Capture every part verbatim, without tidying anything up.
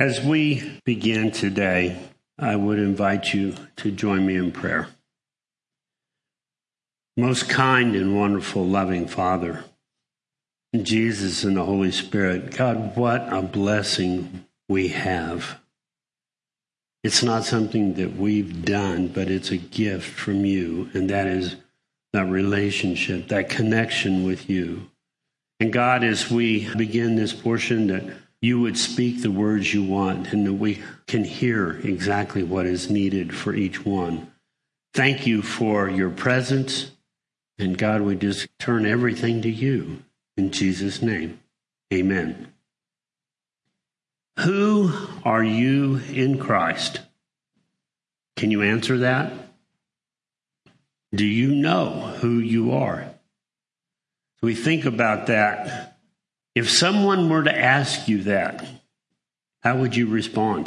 As we begin today, I would invite you to join me in prayer. Most kind and wonderful, loving Father, Jesus and the Holy Spirit, God, what a blessing we have. It's not something that we've done, but it's a gift from you, and that is that relationship, that connection with you. And God, as we begin this portion, that you would speak the words you want and that we can hear exactly what is needed for each one. Thank you for your presence. And God, we just turn everything to you in Jesus' name. Amen. Who are you in Christ? Can you answer that? Do you know who you are? We think about that. If someone were to ask you that, how would you respond?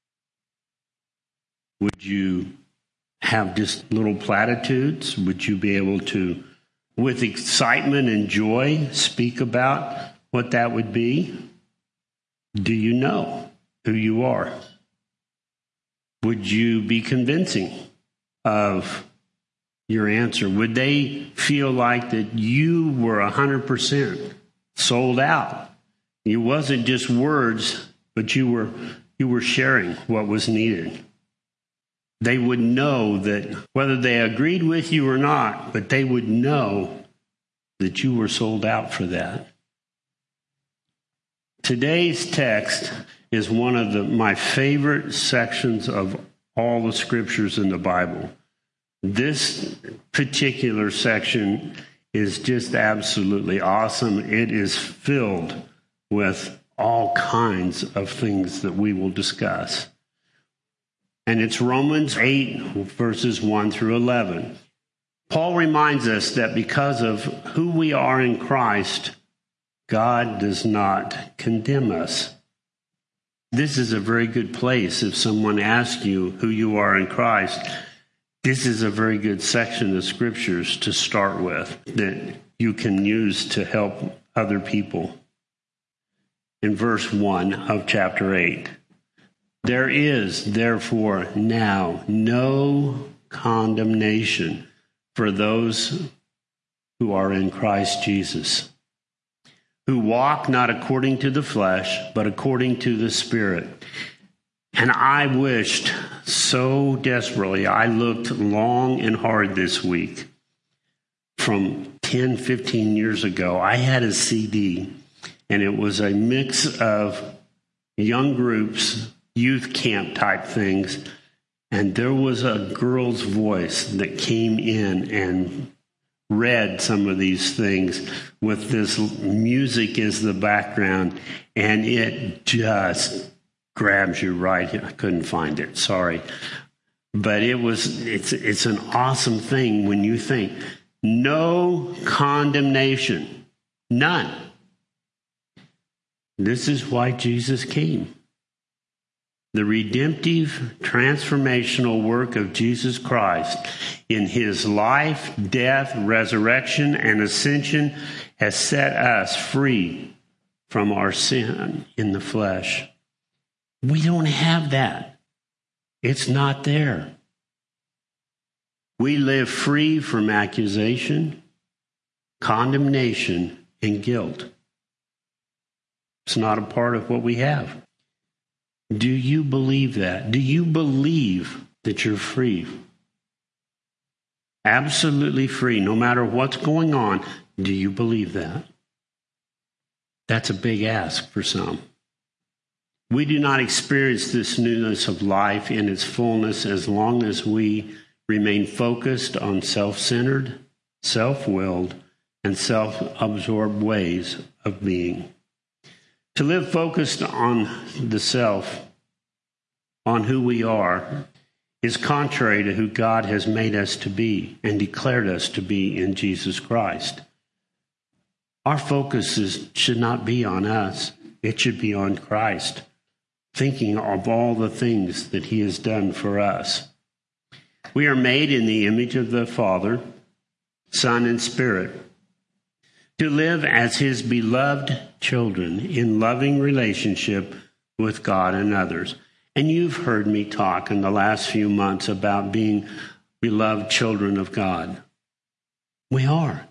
Would you have just little platitudes? Would you be able to, with excitement and joy, speak about what that would be? Do you know who you are? Would you be convincing of your answer? Would they feel like that you were one hundred percent sold out? It wasn't just words, but you were you were sharing what was needed. They would know that whether they agreed with you or not, but they would know that you were sold out for that. Today's text is one of the, my favorite sections of all the scriptures in the Bible. This particular section is just absolutely awesome. It is filled with all kinds of things that we will discuss. And it's Romans eight, verses one through eleven. Paul reminds us that because of who we are in Christ, God does not condemn us. This is a very good place if someone asks you who you are in Christ. This is a very good section of scriptures to start with that you can use to help other people. In verse one of chapter eight, there is therefore now no condemnation for those who are in Christ Jesus, who walk not according to the flesh, but according to the Spirit. And I wished so desperately, I looked long and hard this week. From ten, fifteen years ago, I had a C D, and it was a mix of young groups, youth camp type things, and there was a girl's voice that came in and read some of these things with this music as the background, and it just grabs you right here. I couldn't find it, sorry. But it was, it's, it's an awesome thing when you think, no condemnation, none. This is why Jesus came. The redemptive, transformational work of Jesus Christ in his life, death, resurrection, and ascension has set us free from our sin in the flesh. We don't have that. It's not there. We live free from accusation, condemnation, and guilt. It's not a part of what we have. Do you believe that? Do you believe that you're free? Absolutely free, no matter what's going on. Do you believe that? That's a big ask for some. We do not experience this newness of life in its fullness as long as we remain focused on self-centered, self-willed, and self-absorbed ways of being. To live focused on the self, on who we are, is contrary to who God has made us to be and declared us to be in Jesus Christ. Our focus is, should not be on us. It should be on Christ, thinking of all the things that he has done for us. We are made in the image of the Father, Son, and Spirit, to live as his beloved children in loving relationship with God and others. And you've heard me talk in the last few months about being beloved children of God. We are.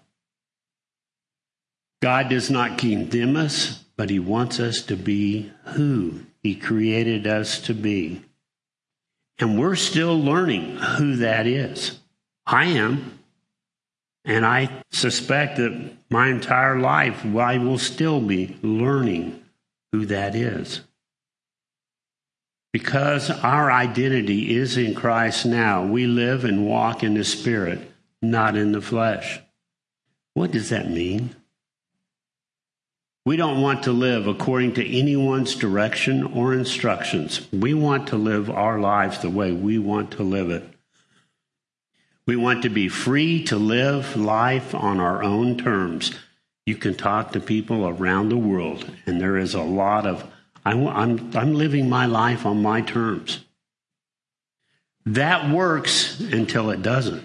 God does not condemn us, but he wants us to be who he created us to be. And we're still learning who that is. I am. And I suspect that my entire life I will still be learning who that is. Because our identity is in Christ now, we live and walk in the Spirit, not in the flesh. What does that mean? We don't want to live according to anyone's direction or instructions. We want to live our lives the way we want to live it. We want to be free to live life on our own terms. You can talk to people around the world, and there is a lot of, I'm, I'm, I'm living my life on my terms. That works until it doesn't.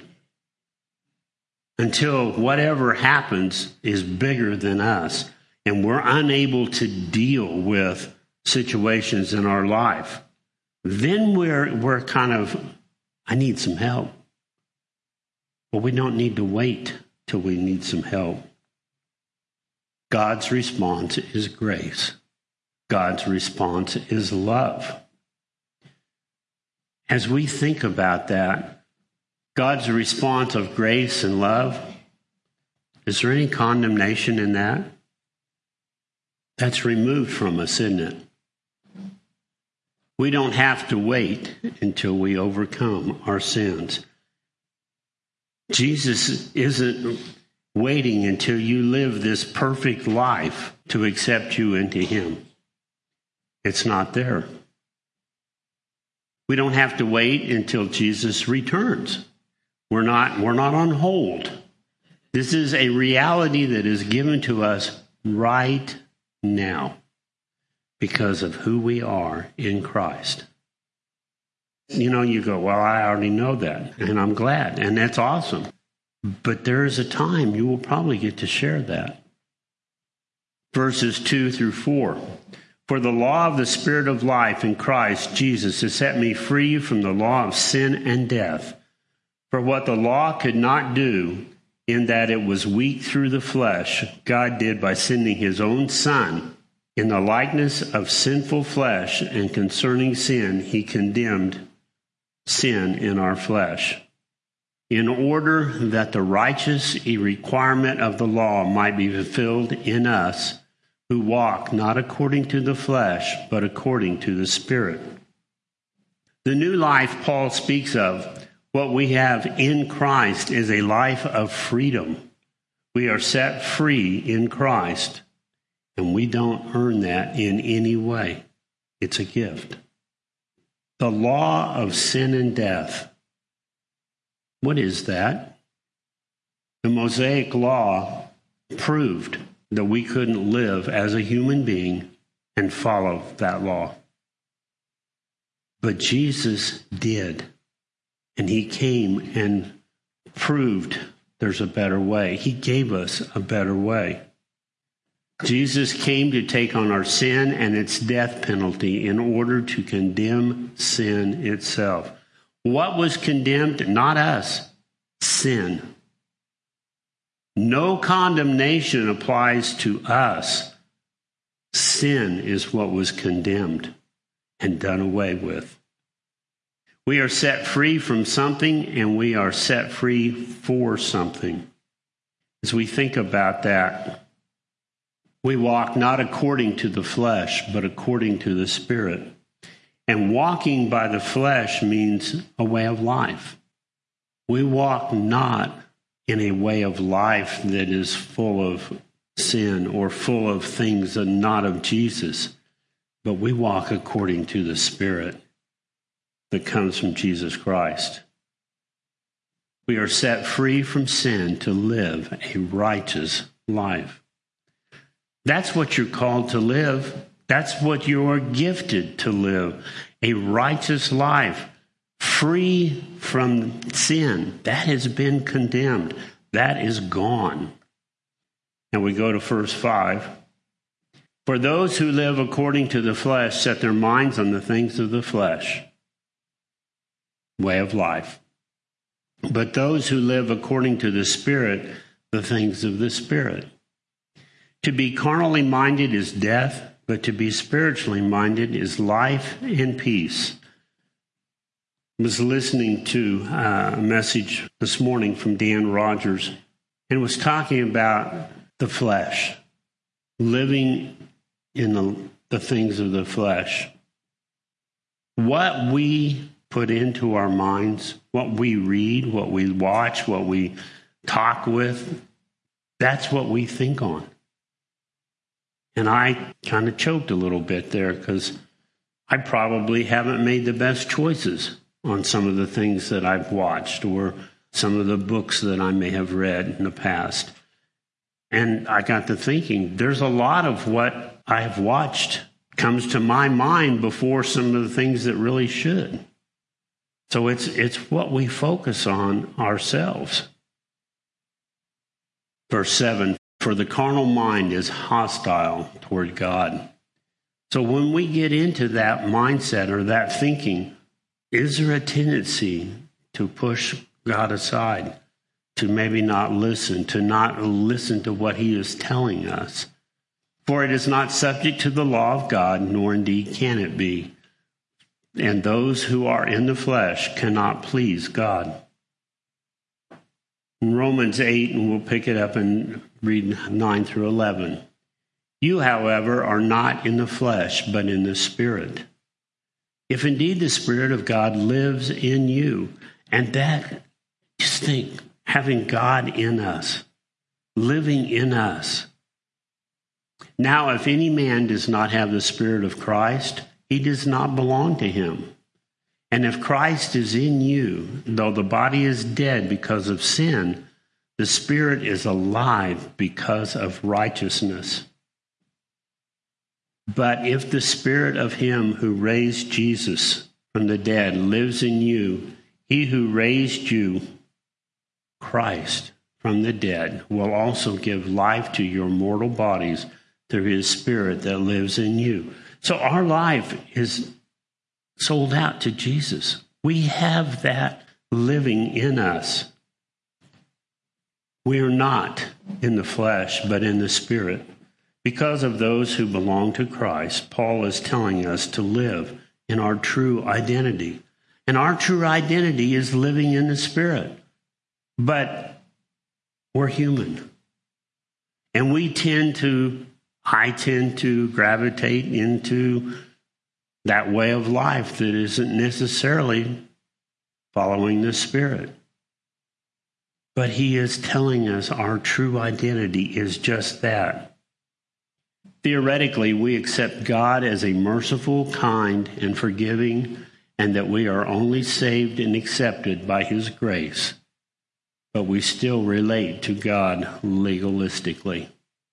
Until whatever happens is bigger than us, and we're unable to deal with situations in our life. Then we're, we're kind of, I need some help. But we don't need to wait till we need some help. God's response is grace. God's response is love. As we think about that, God's response of grace and love, is there any condemnation in that? That's removed from us, isn't it? We don't have to wait until we overcome our sins. Jesus isn't waiting until you live this perfect life to accept you into him. It's not there. We don't have to wait until Jesus returns. We're not, we're not on hold. This is a reality that is given to us right now because of who we are in Christ. You know, you go, well, I already know that, and I'm glad, and that's awesome. But there is a time you will probably get to share that. Verses two through four. For the law of the Spirit of life in Christ Jesus has set me free from the law of sin and death. For what the law could not do, in that it was weak through the flesh, God did by sending his own Son in the likeness of sinful flesh, and concerning sin, he condemned sin in our flesh, in order that the righteous requirement of the law might be fulfilled in us, who walk not according to the flesh, but according to the Spirit. The new life Paul speaks of, what we have in Christ, is a life of freedom. We are set free in Christ, and we don't earn that in any way. It's a gift. The law of sin and death. What is that? The Mosaic law proved that we couldn't live as a human being and follow that law. But Jesus did. And he came and proved there's a better way. He gave us a better way. Jesus came to take on our sin and its death penalty in order to condemn sin itself. What was condemned? Not us. Sin. No condemnation applies to us. Sin is what was condemned and done away with. We are set free from something, and we are set free for something. As we think about that, we walk not according to the flesh, but according to the Spirit. And walking by the flesh means a way of life. We walk not in a way of life that is full of sin or full of things that are not of Jesus, but we walk according to the Spirit that comes from Jesus Christ. We are set free from sin to live a righteous life. That's what you're called to live. That's what you're gifted to live. A righteous life, free from sin. That has been condemned. That is gone. And we go to verse five. For those who live according to the flesh set their minds on the things of the flesh, way of life. But those who live according to the Spirit, the things of the Spirit. To be carnally minded is death, but to be spiritually minded is life and peace. I was listening to uh, a message this morning from Dan Rogers, and was talking about the flesh, living in the, the things of the flesh. What we put into our minds, what we read, what we watch, what we talk with, that's what we think on. And I kind of choked a little bit there because I probably haven't made the best choices on some of the things that I've watched or some of the books that I may have read in the past. And I got to thinking, there's a lot of what I've watched comes to my mind before some of the things that really should. So it's it's what we focus on ourselves. Verse seven, for the carnal mind is hostile toward God. So when we get into that mindset or that thinking, is there a tendency to push God aside, to maybe not listen, to not listen to what he is telling us? For it is not subject to the law of God, nor indeed can it be. And those who are in the flesh cannot please God. In Romans eight, and we'll pick it up and read nine through eleven. You, however, are not in the flesh, but in the Spirit. If indeed the Spirit of God lives in you, and that, just think, having God in us, living in us. Now, if any man does not have the Spirit of Christ, he does not belong to him. And if Christ is in you, though the body is dead because of sin, the Spirit is alive because of righteousness. But if the Spirit of him who raised Jesus from the dead lives in you, he who raised you, Christ, from the dead, will also give life to your mortal bodies through his Spirit that lives in you. So our life is sold out to Jesus. We have that living in us. We are not in the flesh, but in the Spirit. Because of those who belong to Christ, Paul is telling us to live in our true identity. And our true identity is living in the Spirit. But we're human. And we tend to, I tend to gravitate into that way of life that isn't necessarily following the Spirit. But he is telling us our true identity is just that. Theoretically, we accept God as a merciful, kind, and forgiving, and that we are only saved and accepted by his grace. But we still relate to God legalistically.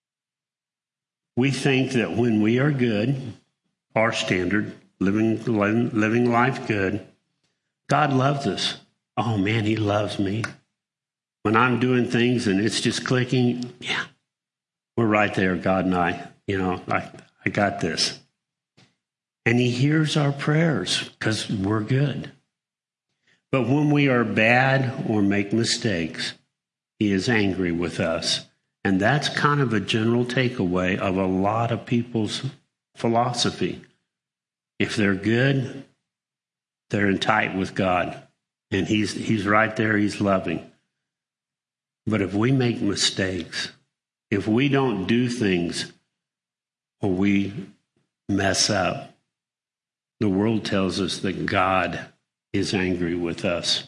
We think that when we are good, our standard, living, living life good, God loves us. Oh man, he loves me. When I'm doing things and it's just clicking, yeah, we're right there, God and I. You know, I, I got this. And he hears our prayers because we're good. But when we are bad or make mistakes, he is angry with us. And that's kind of a general takeaway of a lot of people's philosophy. If they're good, they're in tight with God. And he's he's right there, he's loving. But if we make mistakes, if we don't do things or we mess up, the world tells us that God is angry with us.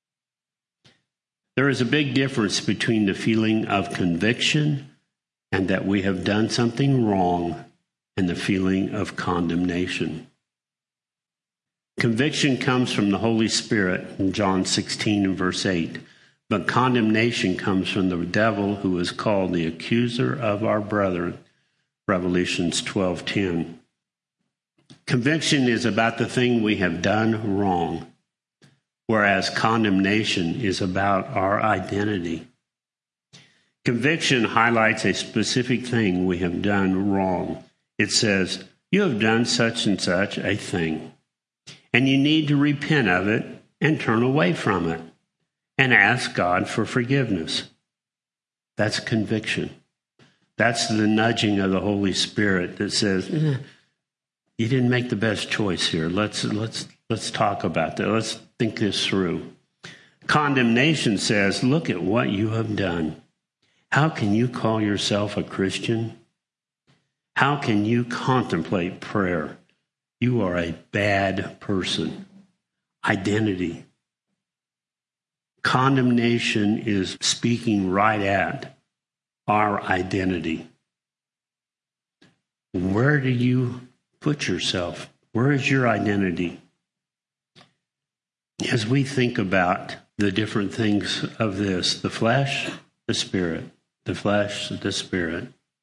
There is a big difference between the feeling of conviction and that we have done something wrong and the feeling of condemnation. Conviction comes from the Holy Spirit in John sixteen and verse eight, but condemnation comes from the devil who is called the accuser of our brethren, Revelations twelve ten. Conviction is about the thing we have done wrong, whereas condemnation is about our identity. Conviction highlights a specific thing we have done wrong. it says, you have done such and such a thing, and you need to repent of it and turn away from it and ask God for forgiveness. That's conviction. That's the nudging of the Holy Spirit that says, eh, you didn't make the best choice here. Let's let's let's talk about that. Let's think this through. Condemnation says, look at what you have done. How can you call yourself a Christian? How can you contemplate prayer? You are a bad person. Identity. Condemnation is speaking right at our identity. Where do you put yourself? Where is your identity? As we think about the different things of this, the flesh, the spirit, the flesh, the spirit,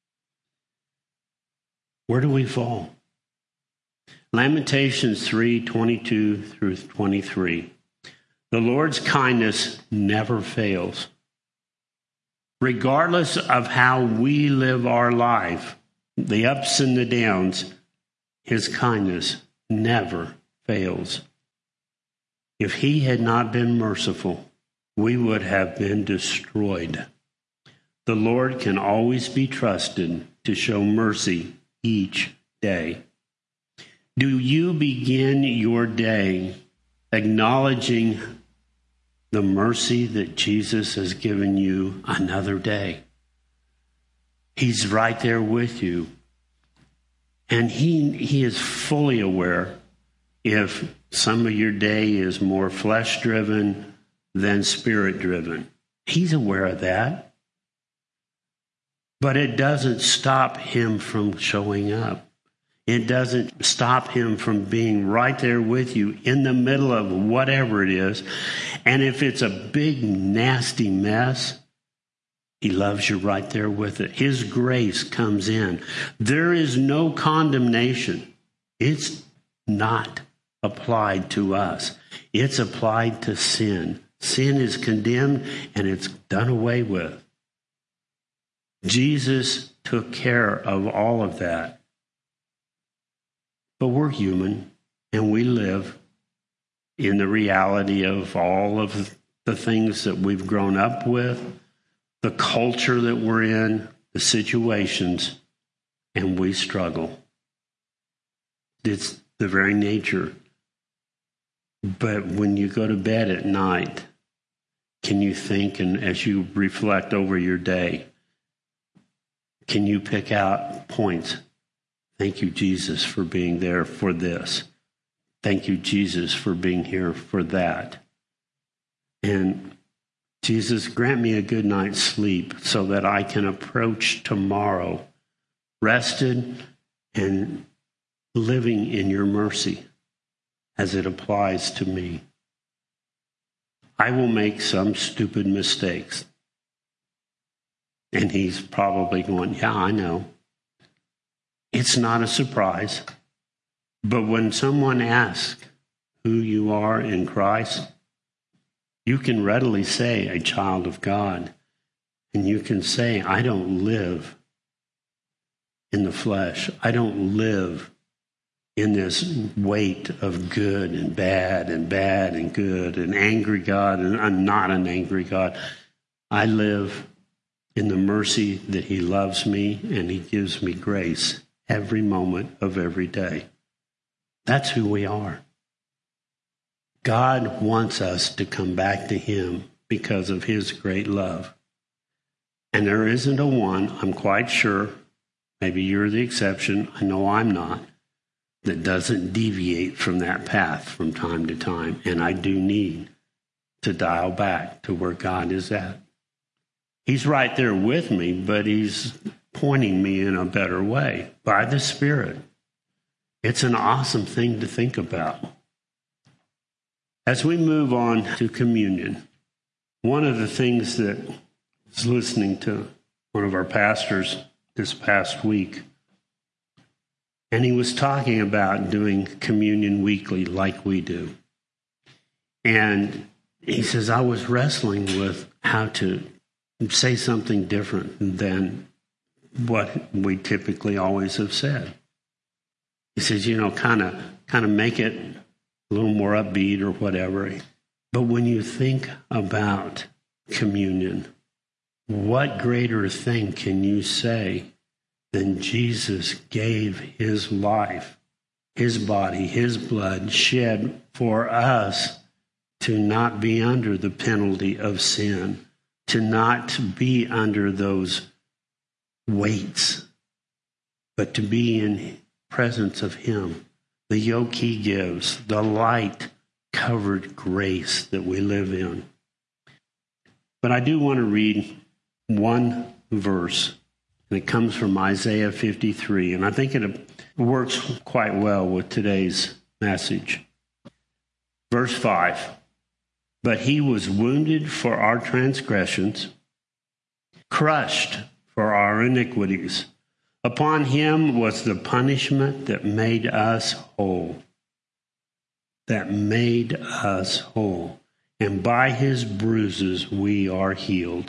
where do we fall? Lamentations three, twenty-two through twenty-three. The Lord's kindness never fails. Regardless of how we live our life, the ups and the downs, his kindness never fails. If he had not been merciful, we would have been destroyed. The Lord can always be trusted to show mercy each day. Do you begin your day acknowledging the mercy that Jesus has given you another day? He's right there with you. And he, he is fully aware if some of your day is more flesh-driven than spirit-driven. He's aware of that. But it doesn't stop him from showing up. It doesn't stop him from being right there with you in the middle of whatever it is. And if it's a big, nasty mess, he loves you right there with it. His grace comes in. There is no condemnation. It's not applied to us. It's applied to sin. Sin is condemned and it's done away with. Jesus took care of all of that. But we're human, and we live in the reality of all of the things that we've grown up with, the culture that we're in, the situations, and we struggle. It's the very nature. But when you go to bed at night, can you think, and as you reflect over your day, can you pick out points? Thank you, Jesus, for being there for this. Thank you, Jesus, for being here for that. And Jesus, grant me a good night's sleep so that I can approach tomorrow rested and living in your mercy as it applies to me. I will make some stupid mistakes. And he's probably going, yeah, I know. It's not a surprise. But when someone asks who you are in Christ, you can readily say a child of God. And you can say, I don't live in the flesh. I don't live in this weight of good and bad and bad and good and angry God. And I'm not an angry God. I live in the mercy that he loves me and he gives me grace every moment of every day. That's who we are. God wants us to come back to him because of his great love. And there isn't a one, I'm quite sure, maybe you're the exception, I know I'm not, that doesn't deviate from that path from time to time. And I do need to dial back to where God is at. He's right there with me, but he's pointing me in a better way by the Spirit. It's an awesome thing to think about. As we move on to communion, one of the things that I was listening to one of our pastors this past week, and he was talking about doing communion weekly like we do. And he says, I was wrestling with how to say something different than what we typically always have said. He says, you know, kind of kind of make it a little more upbeat or whatever. But when you think about communion, what greater thing can you say than Jesus gave his life, his body, his blood shed for us to not be under the penalty of sin, to not be under those weights, but to be in presence of him, the yoke he gives, the light-covered grace that we live in. But I do want to read one verse, and it comes from Isaiah fifty-three, and I think it works quite well with today's message. Verse five, but he was wounded for our transgressions, crushed for our iniquities. Upon him was the punishment that made us whole, that made us whole. And by his bruises we are healed.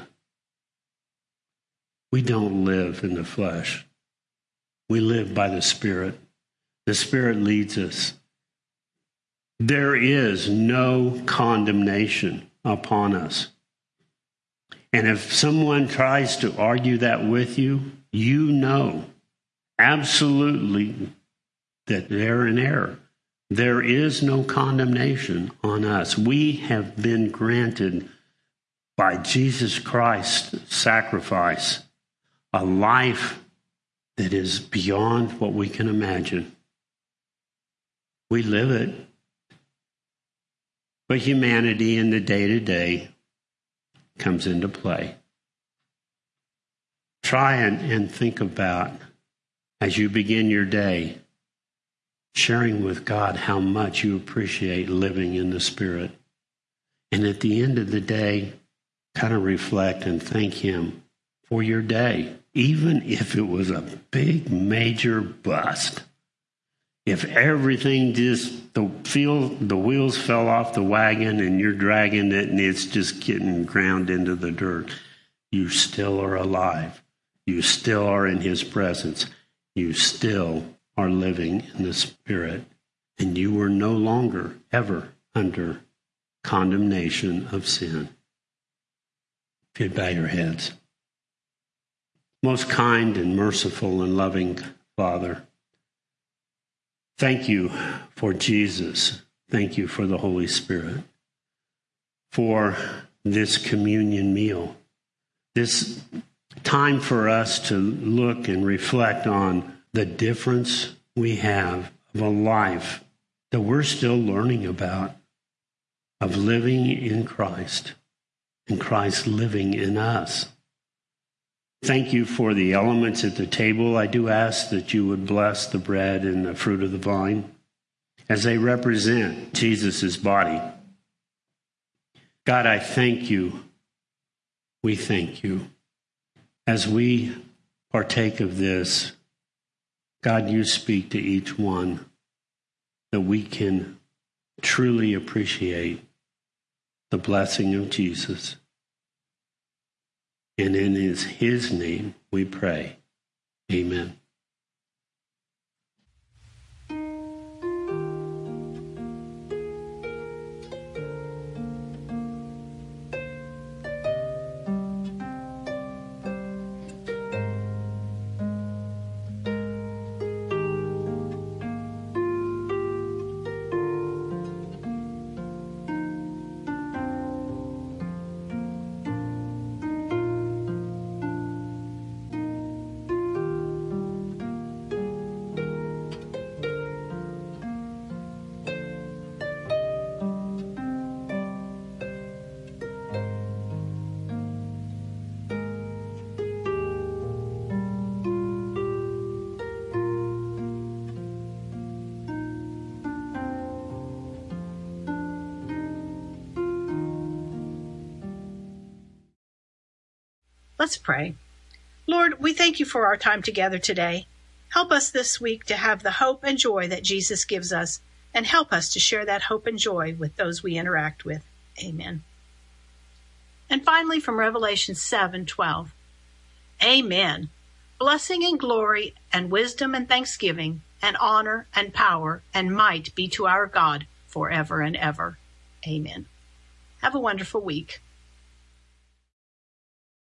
We don't live in the flesh. We live by the Spirit. The Spirit leads us. There is no condemnation upon us. And if someone tries to argue that with you, you know absolutely that they're in error. There is no condemnation on us. We have been granted by Jesus Christ's sacrifice a life that is beyond what we can imagine. We live it. But humanity in the day-to-day comes into play. Try and, and think about, as you begin your day, sharing with God how much you appreciate living in the Spirit. And at the end of the day, kind of reflect and thank him for your day, even if it was a big, major bust. If everything just, the feel, the wheels fell off the wagon and you're dragging it and it's just getting ground into the dirt, you still are alive. You still are in his presence. You still are living in the Spirit. And you are no longer, ever, under condemnation of sin. If you'd bow your heads. Most kind and merciful and loving Father, thank you for Jesus. Thank you for the Holy Spirit, for this communion meal, this time for us to look and reflect on the difference we have of a life that we're still learning about, of living in Christ and Christ living in us. Thank you for the elements at the table. I do ask that you would bless the bread and the fruit of the vine as they represent Jesus' body. God, I thank you. We thank you. As we partake of this, God, you speak to each one that we can truly appreciate the blessing of Jesus. And in his, his name we pray. Amen. Let's pray. Lord, we thank you for our time together today. Help us this week to have the hope and joy that Jesus gives us, and help us to share that hope and joy with those we interact with. Amen. And finally, from Revelation seven twelve. Amen. Blessing and glory and wisdom and thanksgiving and honor and power and might be to our God forever and ever. Amen. Have a wonderful week.